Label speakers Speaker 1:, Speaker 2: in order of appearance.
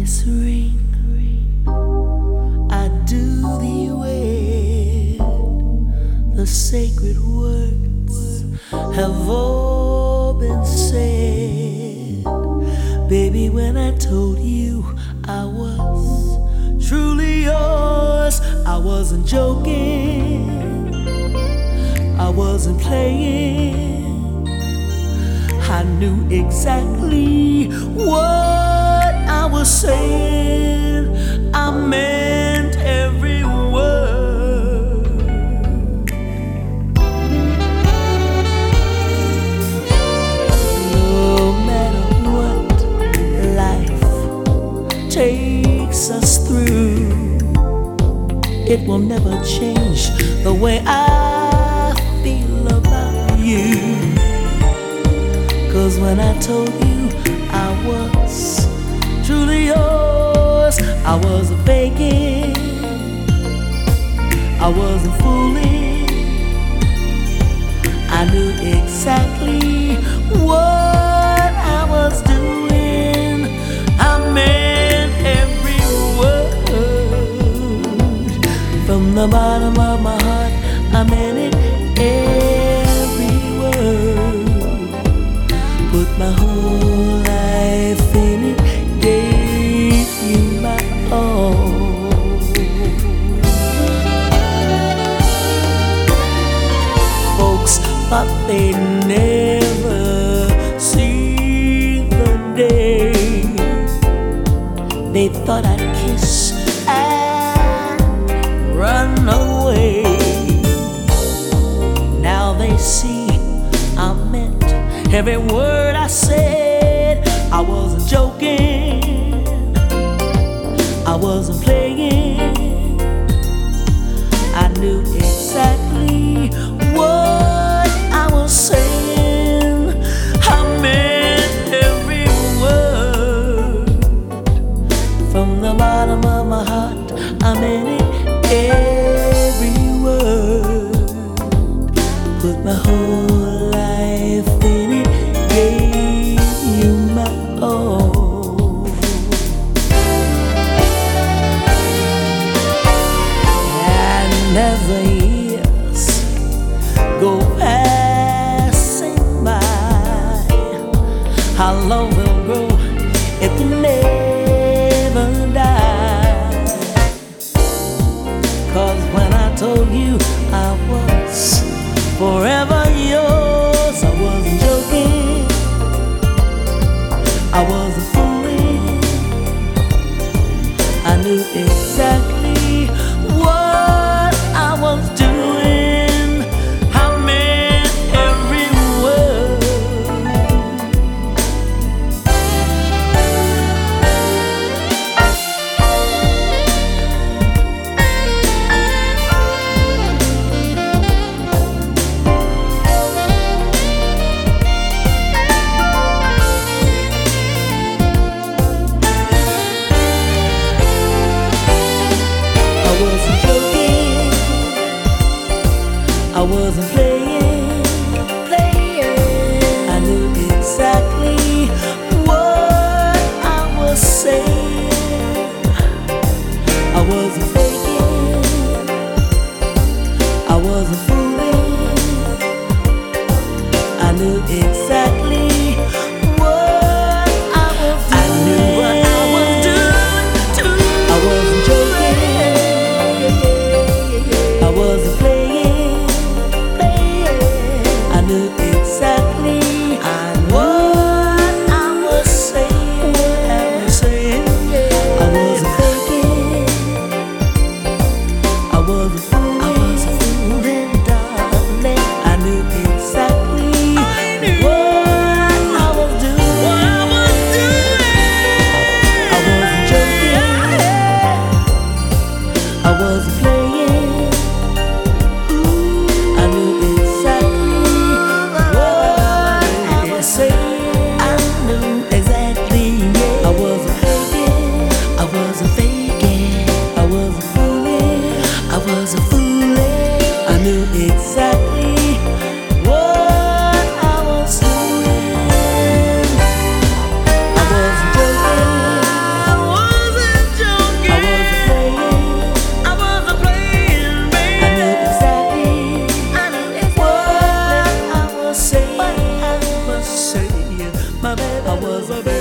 Speaker 1: voice ring, I do thee wed. The sacred words have all been said. Baby, when I told you I was truly yours, I wasn't joking, I wasn't playing. I knew exactly what I was saying. I meant every word. No matter what life takes us through, it will never change the way I feel about you. 'Cause when I told you I was truly yours, I wasn't faking, I wasn't fooling. I knew exactly what I was doing. I meant every word. From the bottom of my heart, I meant it, every word. Put my whole life in it, gave you my all. Folks thought they'd never see the day. They thought I'd kiss and run away. Now they see I meant every word I said. I wasn't joking, I wasn't playing. I knew exactly what I was saying. I meant every word. From the bottom of my heart, I meant it, every word. Put my whole life in it, gave you my all. And as the years go passing by, how love will grow, it will never die. 'Cause when I told you I was forever yours, I wasn't joking, I wasn't fooling. I knew exactly what I was doing. I meant every word. I wasn't playing, I knew exactly what I was saying. I wasn't faking, I wasn't fooling. I knew exactly what I was doing. I knew what I was doing too. I wasn't joking, I wasn't playing. I knew exactly what I was saying. I wasn't faking, I wasn't fooling, darling. I knew exactly what I was doing. I wasn't joking, I wasn't playing. I knew exactly what I was saying. I knew exactly, yeah. I wasn't faking, I wasn't faking, I wasn't fooling, I wasn't fooling. I knew exactly what I was doing. I wasn't joking, I was my baby. I was a baby.